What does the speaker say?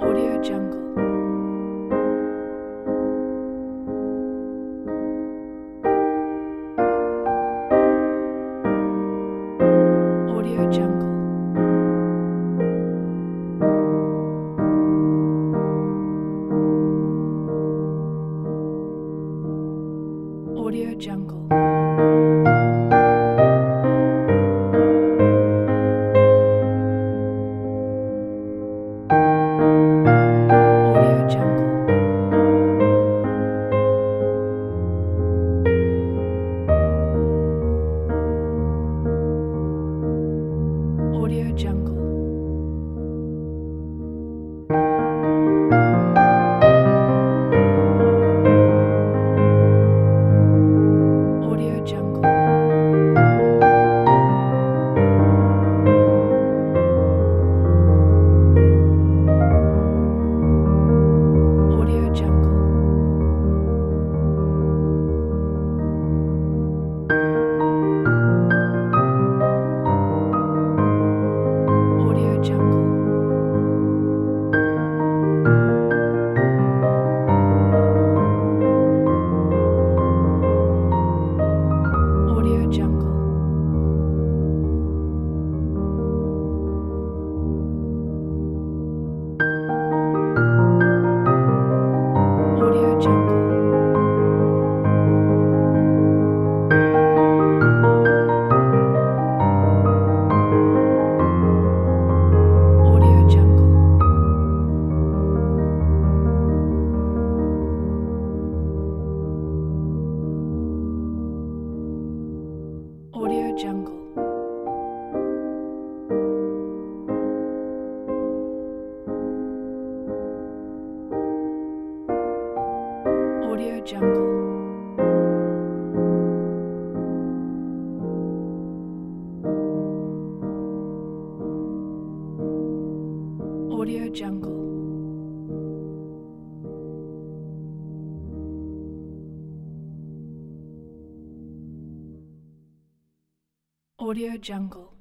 Audio Jungle. Audio Jungle. Audio Jungle. Audio Jungle. Audio Jungle. Audio Jungle. Audio Jungle. Audio Jungle. Audio Jungle. Audio Jungle. Audio Jungle. Audio Jungle. Audio Jungle. Audio Jungle. Audio Jungle.